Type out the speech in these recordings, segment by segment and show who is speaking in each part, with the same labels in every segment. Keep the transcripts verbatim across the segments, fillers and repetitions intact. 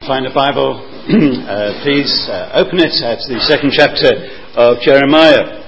Speaker 1: Find a Bible, uh, please uh, open it at the second chapter of Jeremiah.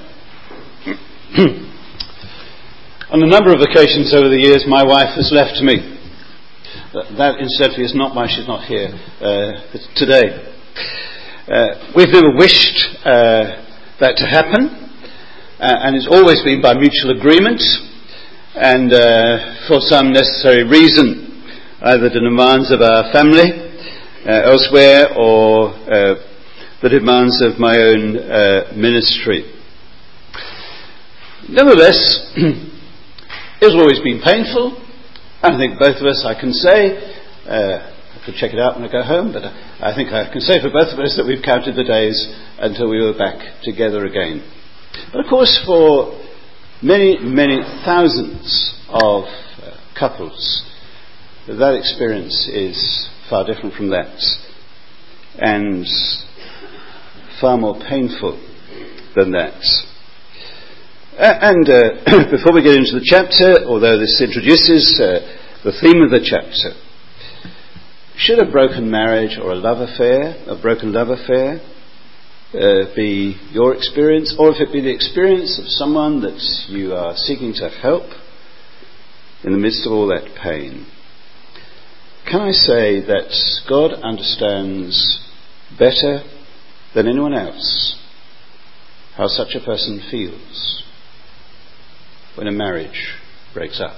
Speaker 1: On a number of occasions over the years, my wife has left me. That, incidentally, is not why she's not here uh, today. Uh, we've never wished uh, that to happen, uh, and it's always been by mutual agreement and uh, for some necessary reason, either the demands of our family Uh, elsewhere or uh, the demands of my own uh, ministry. Nevertheless, it has always been painful. I think both of us, I can say, uh, I could check it out when I go home, but I think I can say for both of us that we've counted the days until we were back together again. But of course, for many, many thousands of uh, couples, that experience is far different from that, and far more painful than that. Uh, and uh, before we get into the chapter, although this introduces uh, the theme of the chapter, should a broken marriage or a love affair, a broken love affair, uh, be your experience, or if it be the experience of someone that you are seeking to help in the midst of all that pain, can I say that God understands better than anyone else how such a person feels when a marriage breaks up?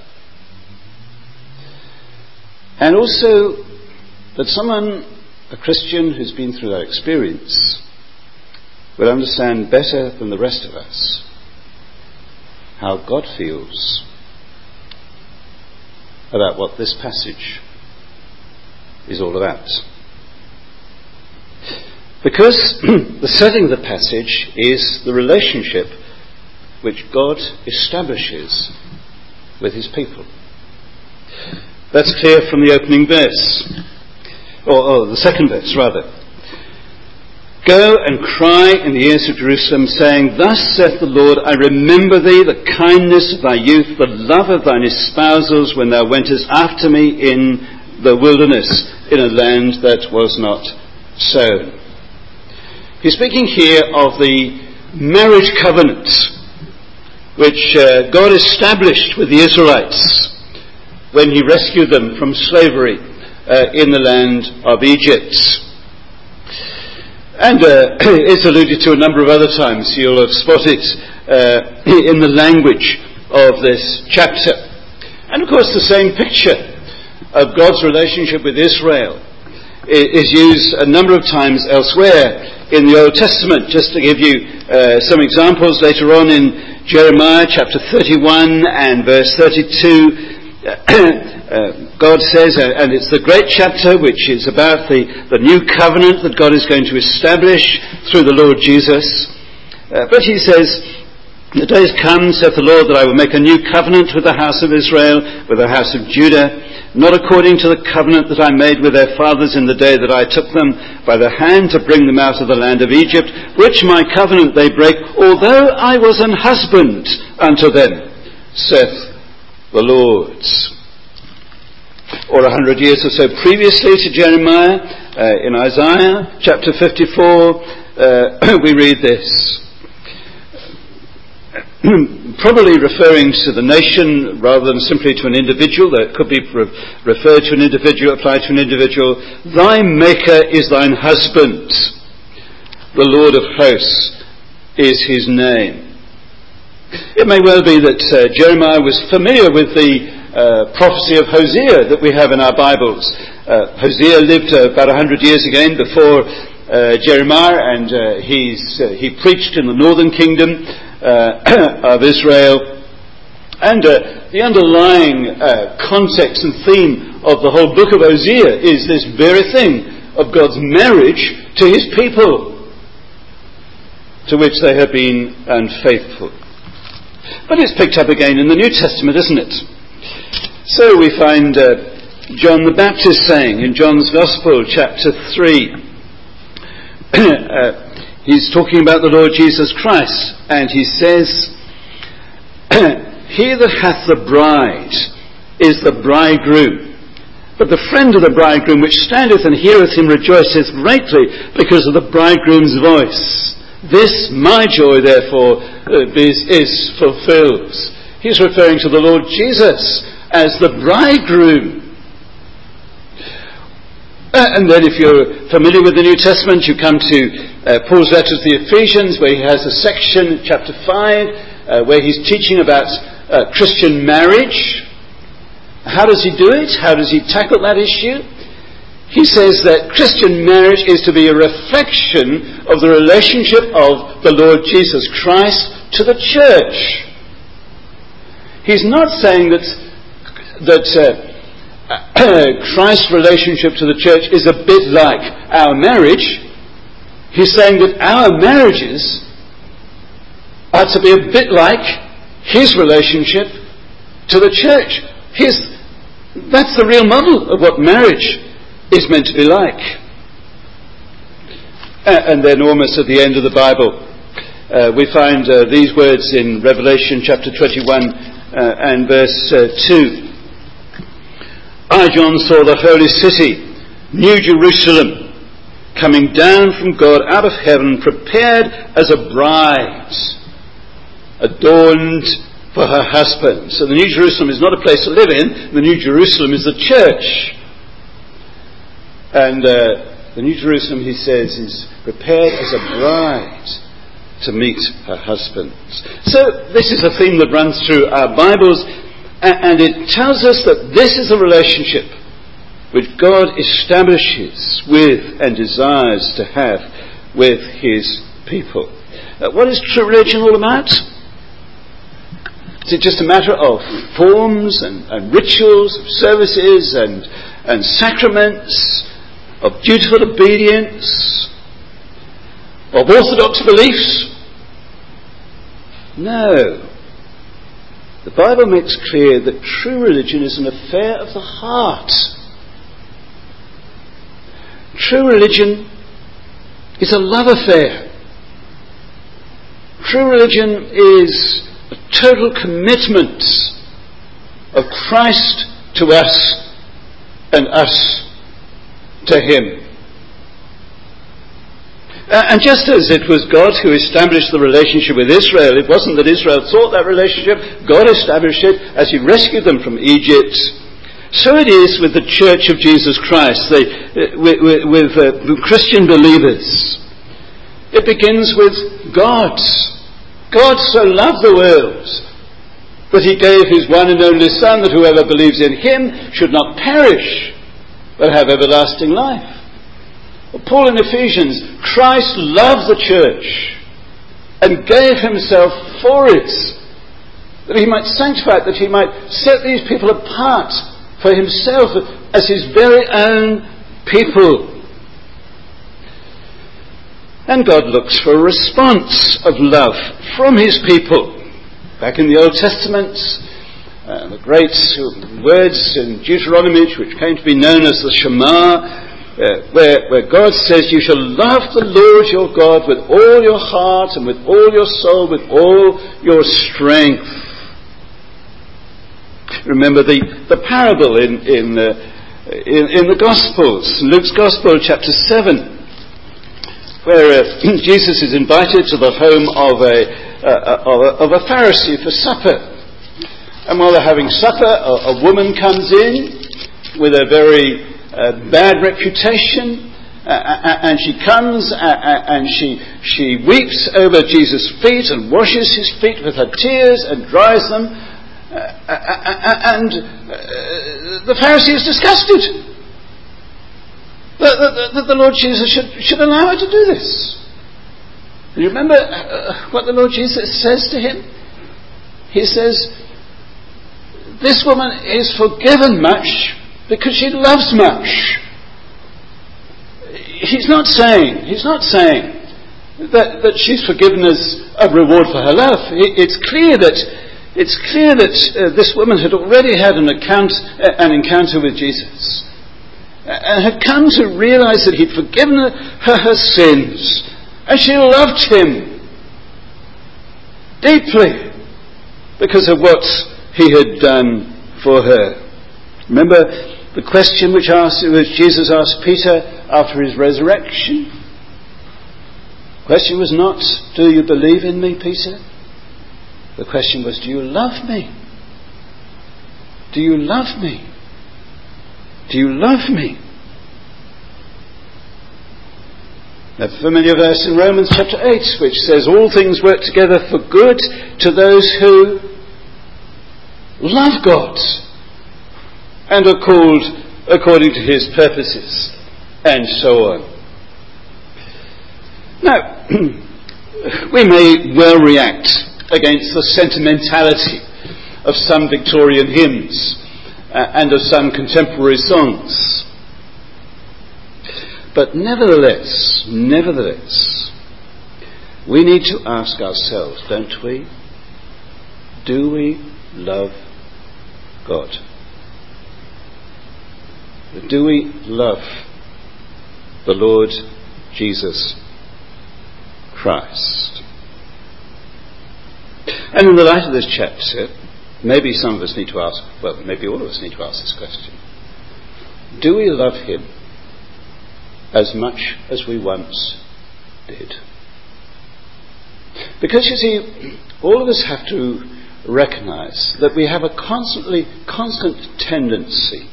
Speaker 1: And also that someone, a Christian who's been through that experience, will understand better than the rest of us how God feels about what this passage is all about. Because the setting of the passage is the relationship which God establishes with his people. That's clear from the opening verse, or, or the second verse rather. Go and cry in the ears of Jerusalem, saying, Thus saith the Lord, I remember thee, the kindness of thy youth, the love of thine espousals, when thou wentest after me in the wilderness, in a land that was not sown. He's speaking here of the marriage covenant which uh, God established with the Israelites when he rescued them from slavery uh, in the land of Egypt. And uh, it's alluded to a number of other times. You'll have spotted uh, in the language of this chapter. And of course the same picture of God's relationship with Israel is used a number of times elsewhere in the Old Testament. Just to give you uh, some examples, later on in Jeremiah chapter thirty-one and verse thirty-two, uh, God says, uh, and it's the great chapter which is about the, the new covenant that God is going to establish through the Lord Jesus. Uh, but he says, The days come, saith the Lord, that I will make a new covenant with the house of Israel, with the house of Judah, not according to the covenant that I made with their fathers in the day that I took them by the hand to bring them out of the land of Egypt, which my covenant they break, although I was an husband unto them, saith the Lord. Or a hundred years or so previously to Jeremiah, uh, in Isaiah chapter fifty-four, uh, we read this. Probably referring to the nation rather than simply to an individual, though it could be re- referred to an individual, applied to an individual. Thy Maker is thine husband, the Lord of hosts is his name. It may well be that uh, Jeremiah was familiar with the uh, prophecy of Hosea that we have in our Bibles. Uh, Hosea lived uh, about a hundred years again before uh, Jeremiah, and uh, he's, uh, he preached in the northern kingdom Uh, of Israel, and uh, the underlying uh, context and theme of the whole book of Hosea is this very thing of God's marriage to his people, to which they have been unfaithful. But it's picked up again in the New Testament, isn't it? So we find uh, John the Baptist saying in John's Gospel, chapter three, uh, he's talking about the Lord Jesus Christ, and he says, He that hath the bride is the bridegroom. But the friend of the bridegroom which standeth and heareth him rejoiceth greatly because of the bridegroom's voice. This my joy therefore is, is fulfilled. He's referring to the Lord Jesus as the bridegroom. Uh, and then if you're familiar with the New Testament, you come to uh, Paul's letter to the Ephesians, where he has a section, chapter five, uh, where he's teaching about uh, Christian marriage. How does he do it? How does he tackle that issue? He says that Christian marriage is to be a reflection of the relationship of the Lord Jesus Christ to the church. He's not saying that that uh, Christ's relationship to the church is a bit like our marriage. He's saying that our marriages are to be a bit like his relationship to the church. His, that's the real model of what marriage is meant to be like. Uh, and then almost at the end of the Bible, uh, we find uh, these words in Revelation chapter twenty-one uh, and verse uh, two. I, John, saw the holy city, New Jerusalem, coming down from God out of heaven, prepared as a bride, adorned for her husband. So the New Jerusalem is not a place to live in. The New Jerusalem is the church. And uh, the New Jerusalem, he says, is prepared as a bride to meet her husband. So this is a theme that runs through our Bibles, and it tells us that this is a relationship which God establishes with and desires to have with his people. Uh, what is true religion all about? Is it just a matter of forms and, and rituals, of services and, and sacraments, of dutiful obedience, of orthodox beliefs? No. The Bible makes clear that true religion is an affair of the heart. True religion is a love affair. True religion is a total commitment of Christ to us and us to him. Uh, and just as it was God who established the relationship with Israel, it wasn't that Israel sought that relationship, God established it as he rescued them from Egypt. So it is with the Church of Jesus Christ, the, uh, with, with, with uh, Christian believers. It begins with God. God so loved the world that he gave his one and only Son, that whoever believes in him should not perish, but have everlasting life. Well, Paul in Ephesians, Christ loved the church and gave himself for it, that he might sanctify it, that he might set these people apart for himself as his very own people. And God looks for a response of love from his people. Back in the Old Testament, uh, the great words in Deuteronomy, which came to be known as the Shema, uh, where, where God says, you shall love the Lord your God with all your heart and with all your soul, with all your strength. Remember the, the parable in, in, uh, in, in the Gospels, Luke's Gospel, chapter seven, where uh, Jesus is invited to the home of a, uh, of a, of a Pharisee for supper. And while they're having supper, a, a woman comes in with a very uh, bad reputation, uh, and she comes uh, and she she weeps over Jesus' feet and washes his feet with her tears and dries them. Uh, and uh, the Pharisee is disgusted that, that, that the Lord Jesus should, should allow her to do this. And you remember uh, what the Lord Jesus says to him? He says, this woman is forgiven much because she loves much. He's not saying, he's not saying that, that she's forgiven as a reward for her love. It's clear that It's clear that uh, this woman had already had an, account, uh, an encounter with Jesus uh, and had come to realize that he'd forgiven her her sins, and she loved him deeply because of what he had done for her. Remember The question which, asked, which Jesus asked Peter after his resurrection, the question was not, do you believe in me, Peter? The question was, do you love me? Do you love me? Do you love me? A familiar verse in Romans chapter eight, which says, all things work together for good to those who love God and are called according to his purposes, and so on. Now, we may well react against the sentimentality of some Victorian hymns uh, and of some contemporary songs. But nevertheless, nevertheless, we need to ask ourselves, don't we? Do we love God? Do we love the Lord Jesus Christ? And in the light of this chapter, maybe some of us need to ask, well, maybe all of us need to ask this question. Do we love him as much as we once did? Because, you see, all of us have to recognise that we have a constantly, constant tendency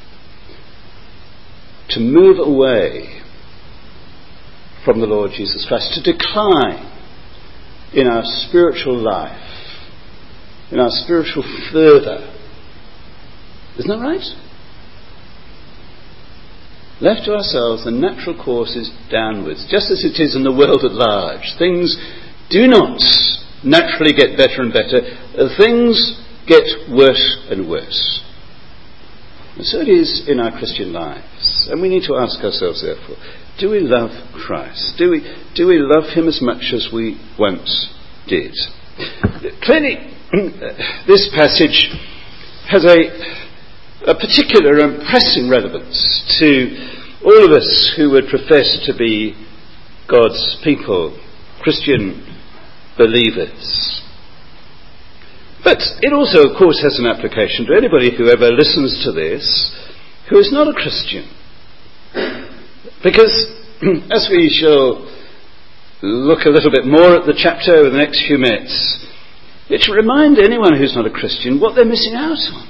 Speaker 1: to move away from the Lord Jesus Christ, to decline in our spiritual life, in our spiritual fervour. Isn't that right? Left to ourselves, the natural course is downwards, just as it is in the world at large. Things do not naturally get better and better. Things get worse and worse. And so it is in our Christian lives. And we need to ask ourselves, therefore, do we love Christ? Do we, do we love him as much as we once did? Clearly, this passage has a, a particular and pressing relevance to all of us who would profess to be God's people, Christian believers. But it also, of course, has an application to anybody who ever listens to this who is not a Christian. Because, as we shall look a little bit more at the chapter over the next few minutes, it should remind anyone who's not a Christian what they're missing out on.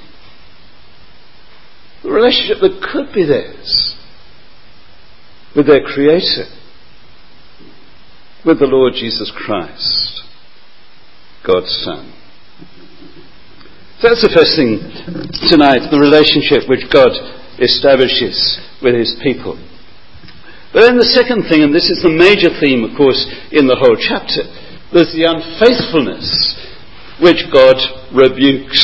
Speaker 1: The relationship that could be theirs with their Creator, with the Lord Jesus Christ, God's Son. So that's the first thing tonight, the relationship which God establishes with his people. But then the second thing, and this is the major theme, of course, in the whole chapter, there's the unfaithfulness which God rebukes.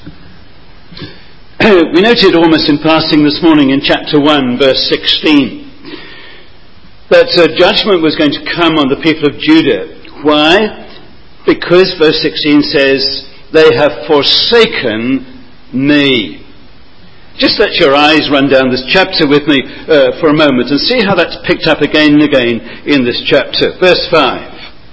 Speaker 1: We noted almost in passing this morning in chapter one, verse sixteen, that uh, judgment was going to come on the people of Judah. Why? Because verse sixteen says, they have forsaken me. Just let your eyes run down this chapter with me uh, for a moment and see how that's picked up again and again in this chapter. Verse five.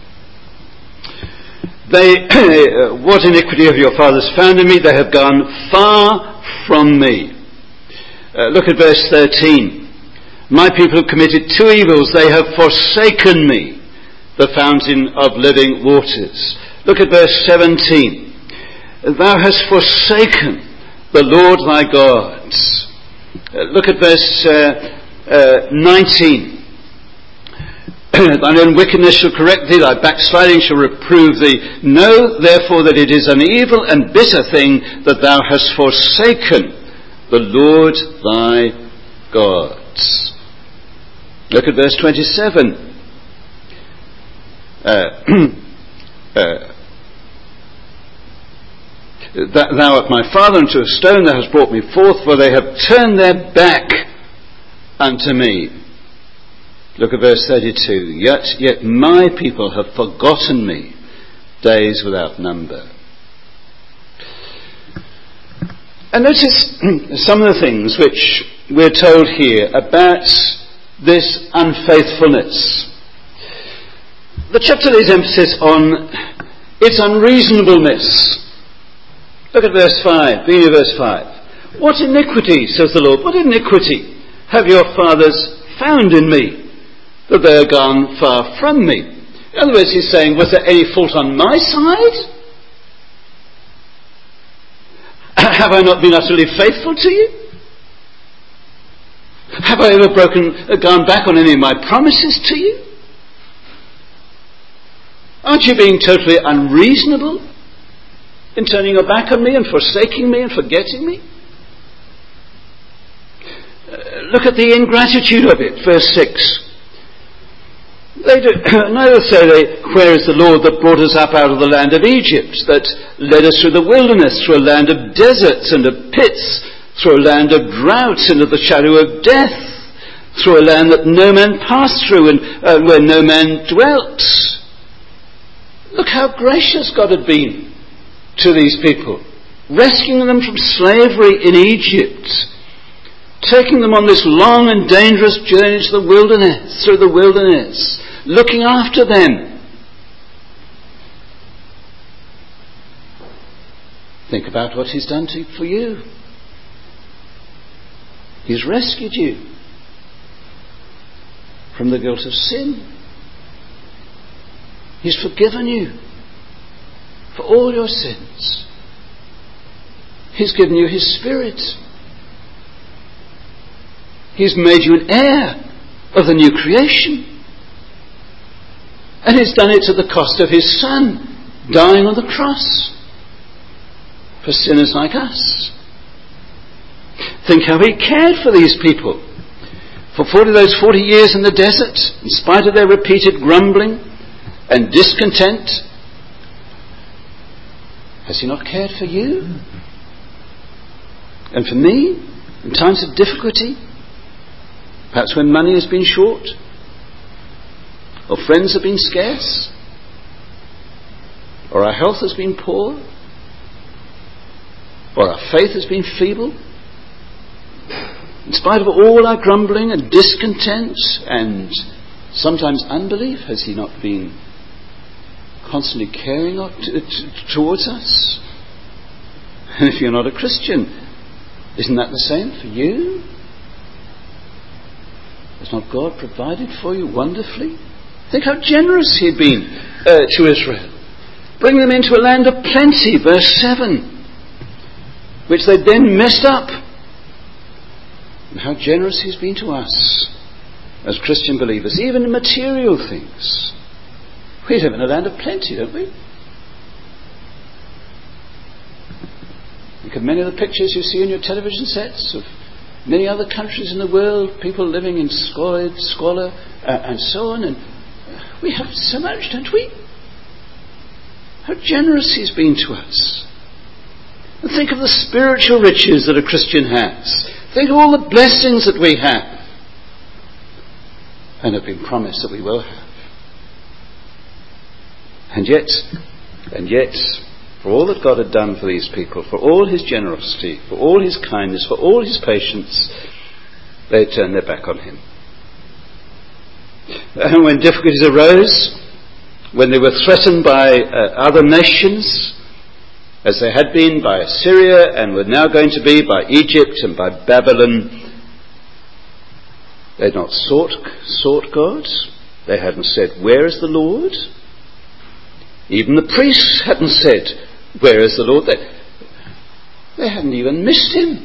Speaker 1: They, what iniquity have your fathers found in me? They have gone far from me. Uh, look at verse thirteen. My people have committed two evils. They have forsaken me, the fountain of living waters. Look at verse seventeen. Thou hast forsaken the Lord thy God. Uh, look at verse uh, uh, nineteen. Thine own wickedness shall correct thee, thy backsliding shall reprove thee. Know therefore that it is an evil and bitter thing that thou hast forsaken the Lord thy God. Look at verse twenty-seven. Uh, uh, Thou art my father, and to a stone thou hast brought me forth, for they have turned their back unto me. Look at verse thirty-two. Yet, yet my people have forgotten me days without number. And notice some of the things which we're told here about this unfaithfulness. The chapter lays emphasis on its unreasonableness. Look at verse five, beginning of verse five. What iniquity, says the Lord, what iniquity have your fathers found in me, that they are gone far from me? In other words, he's saying, was there any fault on my side? Have I not been utterly faithful to you? Have I ever broken, uh, gone back on any of my promises to you? Aren't you being totally unreasonable in turning your back on me and forsaking me and forgetting me? Uh, look at the ingratitude of it, verse six. They do, neither say they, where is the Lord that brought us up out of the land of Egypt, that led us through the wilderness, through a land of deserts and of pits, through a land of droughts and of the shadow of death, through a land that no man passed through and uh, where no man dwelt. Look how gracious God had been to these people, rescuing them from slavery in Egypt, taking them on this long and dangerous journey to the wilderness, through the wilderness, looking after them. Think about what he's done to, for you. He's rescued you from the guilt of sin. He's forgiven you for all your sins. He's given you his Spirit. He's made you an heir of the new creation. And he's done it at the cost of his Son, dying on the cross for sinners like us. Think how he cared for these people. For forty, those forty years in the desert, in spite of their repeated grumbling and discontent, has he not cared for you? And for me, in times of difficulty, perhaps when money has been short, or friends have been scarce, or our health has been poor, or our faith has been feeble. In spite of all our grumbling and discontent and sometimes unbelief, has he not been constantly caring t- t- towards us? And if you're not a Christian, isn't that the same for you? Has not God provided for you wonderfully? Think how generous he had been uh, to Israel, bringing them into a land of plenty, verse seven, which they then messed up. And how generous he's been to us as Christian believers, even in material things. We live in a land of plenty, don't we? Look at many of the pictures you see on your television sets of many other countries in the world, people living in squalor, squalor uh, and so on. And we have so much, don't we? How generous he's been to us. And think of the spiritual riches that a Christian has. Think of all the blessings that we have and have been promised that we will have. And yet, and yet, for all that God had done for these people, for all his generosity, for all his kindness, for all his patience, they turned their back on him. And when difficulties arose, when they were threatened by uh, other nations, as they had been by Assyria and were now going to be by Egypt and by Babylon, they had not sought, sought God. They hadn't said, "Where is the Lord?" Even the priests hadn't said, "Where is the Lord?" They, they hadn't even missed him.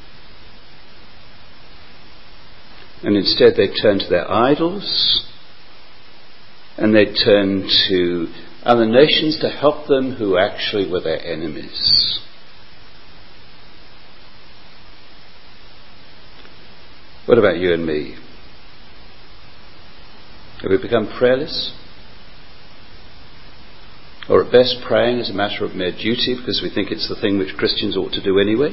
Speaker 1: And instead they turned to their idols, and they turned to other nations to help them who actually were their enemies. What about you and me? Have we become prayerless? Or at best praying as a matter of mere duty because we think it's the thing which Christians ought to do anyway?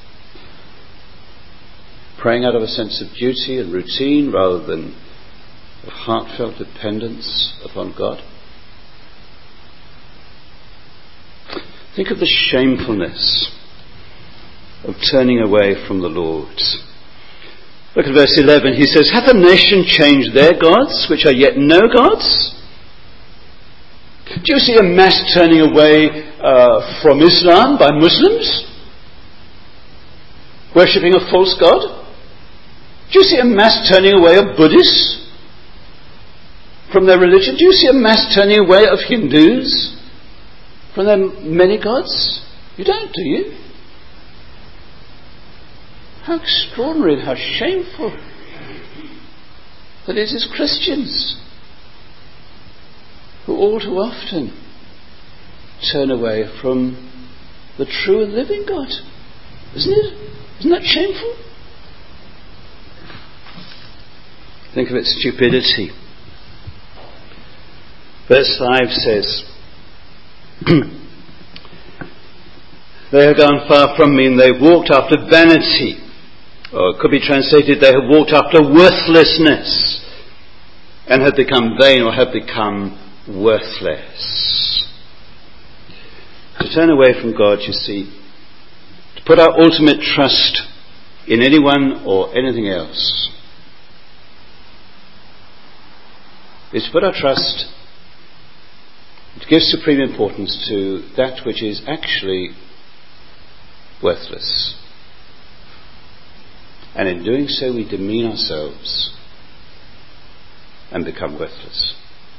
Speaker 1: Praying out of a sense of duty and routine rather than of heartfelt dependence upon God? Think of the shamefulness of turning away from the Lord. Look at verse eleven. He says, "Hath a nation changed their gods, which are yet no gods?" Do you see a mass turning away uh, from Islam by Muslims? worshipping a false god? Do you see a mass turning away of Buddhists from their religion? Do you see a mass turning away of Hindus from their many gods? You don't, do you? How extraordinary and how shameful that it is Christians who all too often turn away from the true and living God. Isn't it? Isn't that shameful? Think of its stupidity. Verse five says, they have gone far from me and they walked after vanity. Or it could be translated, they have walked after worthlessness and have become vain or have become worthless. To turn away from God, you see, to put our ultimate trust in anyone or anything else, is to put our trust, to give supreme importance to that which is actually worthless. And in doing so, we demean ourselves and become worthless.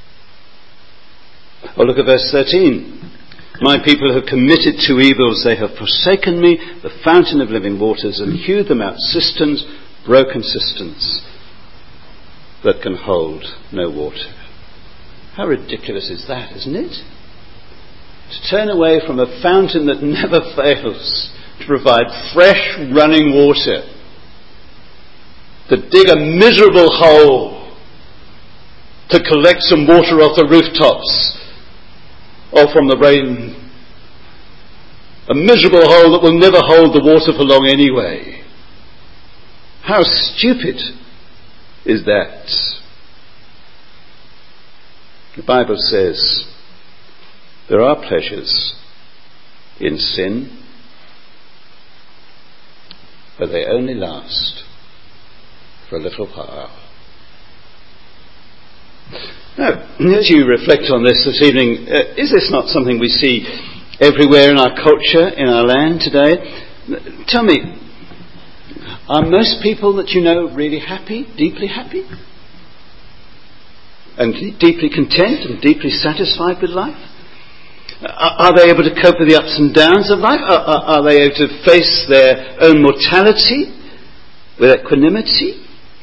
Speaker 1: Or look at verse thirteen. My people have committed two evils. They have forsaken me, the fountain of living waters, and hewed them out cisterns, broken cisterns that can hold no water. How ridiculous is that, isn't it? To turn away from a fountain that never fails to provide fresh running water, to dig a miserable hole to collect some water off the rooftops or from the rain. A miserable hole that will never hold the water for long anyway. How stupid is that? The Bible says there are pleasures in sin, but they only last for a little while. Now, as you reflect on this this evening, uh, is this not something we see everywhere in our culture, in our land today? Tell me, are most people that you know really happy, deeply happy? And deeply content and deeply satisfied with life? Are, are they able to cope with the ups and downs of life? Are, are, are they able to face their own mortality with equanimity?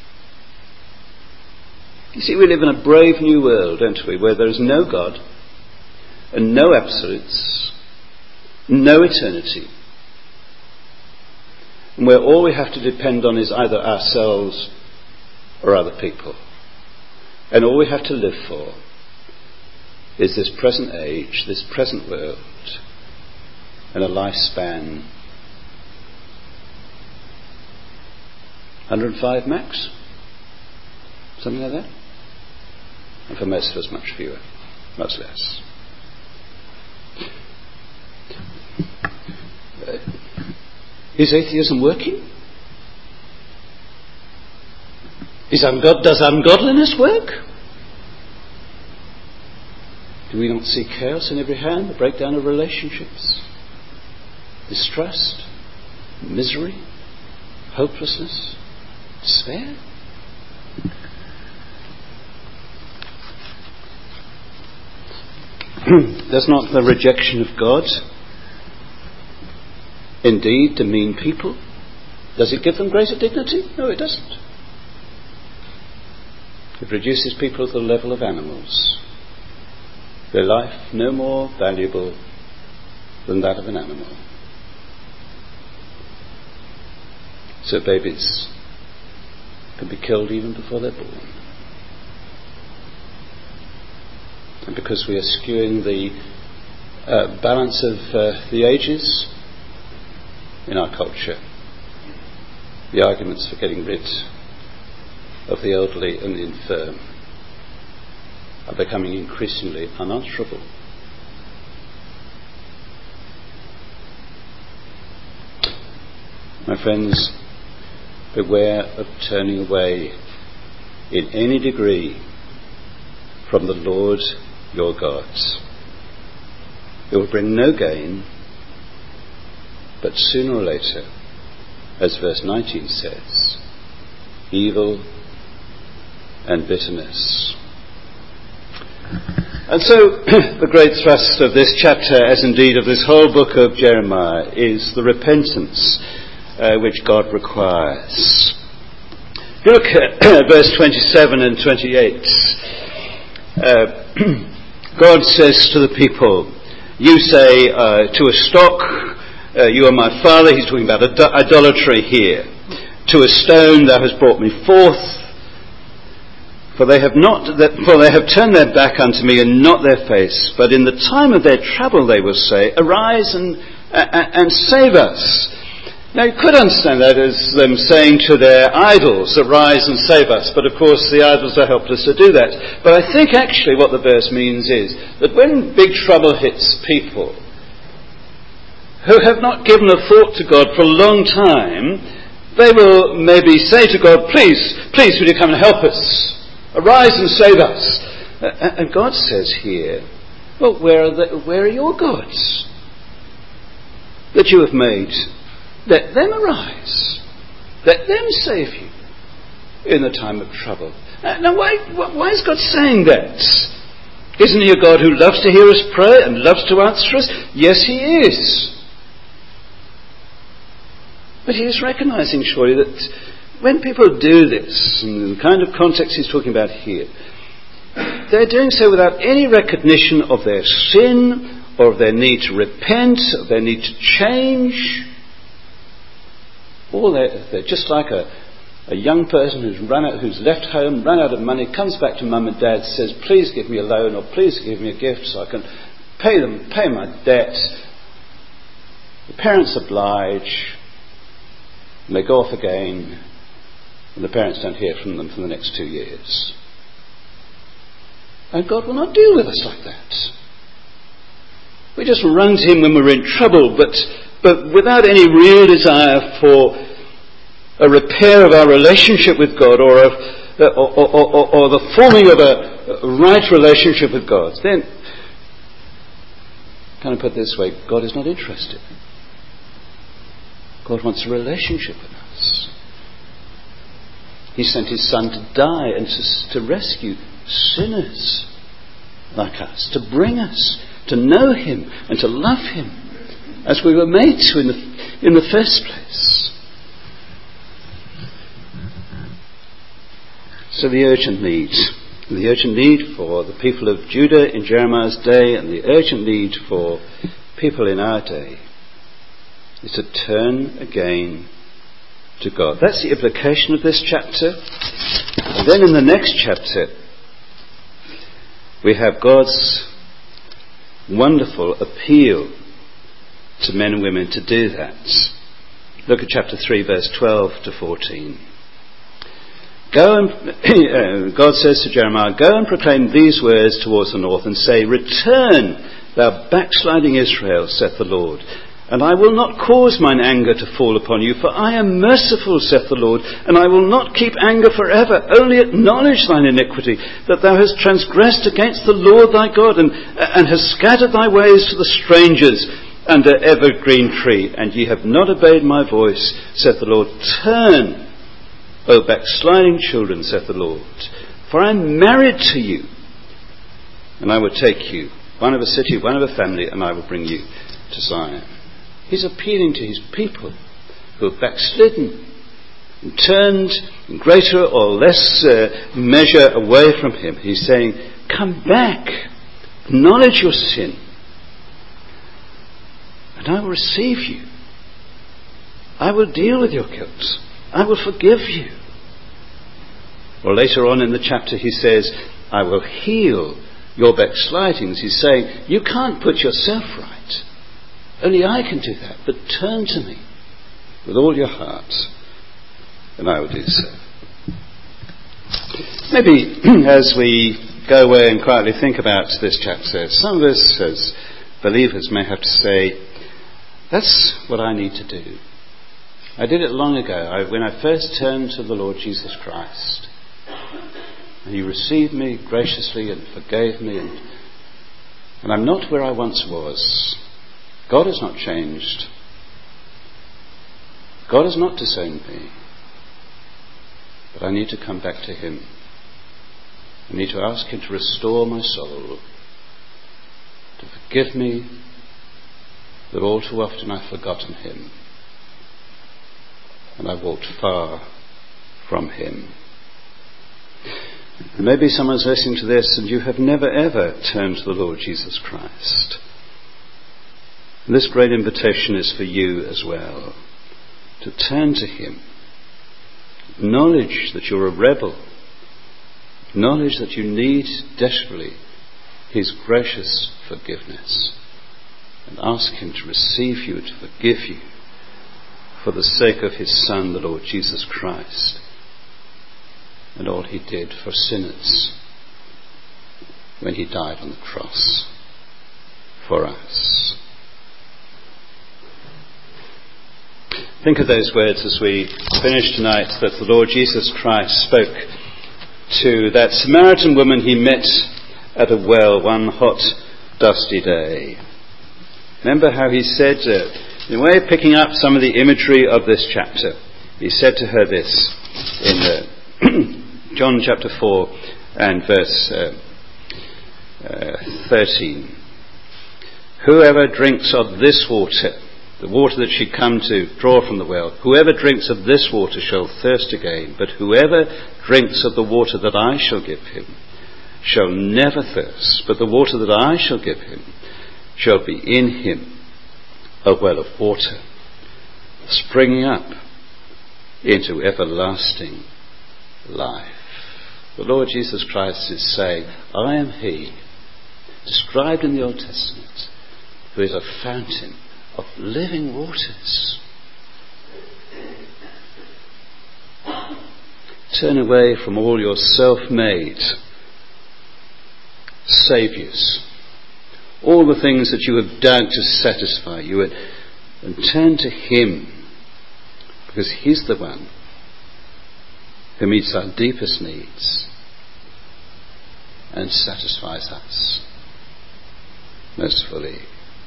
Speaker 1: You see, we live in a brave new world, don't we, where there is no God and no absolutes, no eternity, and where all we have to depend on is either ourselves or other people. And all we have to live for is this present age, this present world, and a lifespan one hundred five max? Something like that? And for most of us, much fewer, much less. Uh, is atheism working? Is ungod- does ungodliness work? Do we not see chaos in every hand, the breakdown of relationships, distrust, misery, hopelessness, despair? Does not the rejection of God indeed demean people? Does it give them greater dignity? No, it doesn't. It reduces people to the level of animals, their life no more valuable than that of an animal. So babies can be killed even before they're born. And because we are skewing the uh, balance of uh, the ages in our culture, the arguments for getting rid of the elderly and the infirm are becoming increasingly unanswerable. My friends, beware of turning away in any degree from the Lord your God. It will bring no gain, but sooner or later as verse nineteen says, evil and bitterness. And so the great thrust of this chapter, as indeed of this whole book of Jeremiah, is the repentance uh, which God requires. Look at verse twenty-seven and twenty-eight. Uh, God says to the people, you say uh, to a stock, uh, you are my father. He's talking about ad- idolatry here. To a stone, thou hast brought me forth. For they have not, for they have turned their back unto me and not their face. But in the time of their trouble they will say, arise and, and, and save us. Now you could understand that as them saying to their idols, arise and save us. But of course the idols are helpless to do that. But I think actually what the verse means is that when big trouble hits people who have not given a thought to God for a long time, they will maybe say to God, please, please will you come and help us? Arise and save us. Uh, and God says here, well, where are, the, where are your gods that you have made? Let them arise. Let them save you in the time of trouble. Uh, now, why, why is God saying that? Isn't he a God who loves to hear us pray and loves to answer us? Yes, he is. But he is recognizing, surely, that when people do this, in the kind of context he's talking about here, they're doing so without any recognition of their sin, or of their need to repent, of their need to change. Or they're, they're just like a, a young person who's run out, who's left home, run out of money, comes back to mum and dad, says, please give me a loan, or please give me a gift so I can pay them, pay my debt. The parents oblige, and they go off again, and the parents don't hear from them for the next two years. And God will not deal with us like that. We just run to him when we're in trouble, but, but without any real desire for a repair of our relationship with God, or, a, or, or, or, or the forming of a right relationship with God. Then, can I put it this way, God is not interested. God wants a relationship with us. He sent his son to die and to, to rescue sinners like us, to bring us to know him and to love him as we were made to in the, in the first place. So the urgent need, the urgent need for the people of Judah in Jeremiah's day, and the urgent need for people in our day, is to turn again to God. That's the implication of this chapter. And then in the next chapter, we have God's wonderful appeal to men and women to do that. Look at chapter three, verse twelve to fourteen. Go and, God says to Jeremiah, go and proclaim these words towards the north and say, return, thou backsliding Israel, saith the Lord. And I will not cause mine anger to fall upon you, for I am merciful, saith the Lord, and I will not keep anger forever. Only acknowledge thine iniquity, that thou hast transgressed against the Lord thy God, and, and hast scattered thy ways to the strangers under every green tree, and ye have not obeyed my voice, saith the Lord. Turn, O backsliding children, saith the Lord, for I am married to you, and I will take you, one of a city, one of a family, and I will bring you to Zion. He's appealing to his people who have backslidden and turned in greater or less uh, measure away from him. He's saying, come back, acknowledge your sin, and I will receive you. I will deal with your guilt. I will forgive you. Or later on in the chapter he says, I will heal your backslidings. He's saying, you can't put yourself right. Only I can do that, but turn to me with all your heart, and I will do so. Maybe as we go away and quietly think about this chapter, some of us as believers may have to say, that's what I need to do. I did it long ago, I, when I first turned to the Lord Jesus Christ. And he received me graciously and forgave me, and, and I'm not where I once was. God has not changed. God has not disowned me, but I need to come back to him. I need to ask him to restore my soul, to forgive me that all too often I've forgotten him and I've walked far from him. And maybe someone's listening to this and you have never ever turned to the Lord Jesus Christ. And this great invitation is for you as well, to turn to him. Acknowledge that you're a rebel. Acknowledge that you need desperately his gracious forgiveness. And ask him to receive you, to forgive you, for the sake of his Son, the Lord Jesus Christ, and all he did for sinners when he died on the cross for us. Think of those words as we finish tonight that the Lord Jesus Christ spoke to that Samaritan woman he met at a well one hot, dusty day. Remember how he said, uh, in a way of picking up some of the imagery of this chapter, he said to her this in uh, John chapter four and verse uh, uh, thirteen. Whoever drinks of this water, the water that she'd come to draw from the well, whoever drinks of this water shall thirst again, but whoever drinks of the water that I shall give him shall never thirst, but the water that I shall give him shall be in him a well of water, springing up into everlasting life. The Lord Jesus Christ is saying, I am he, described in the Old Testament, who is a fountain of living waters. Turn away from all your self-made saviours, all the things that you have done to satisfy you, and, and turn to him, because he's the one who meets our deepest needs and satisfies us most fully.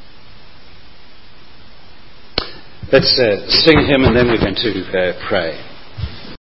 Speaker 1: Let's uh, sing a hymn and then we're going to uh, pray.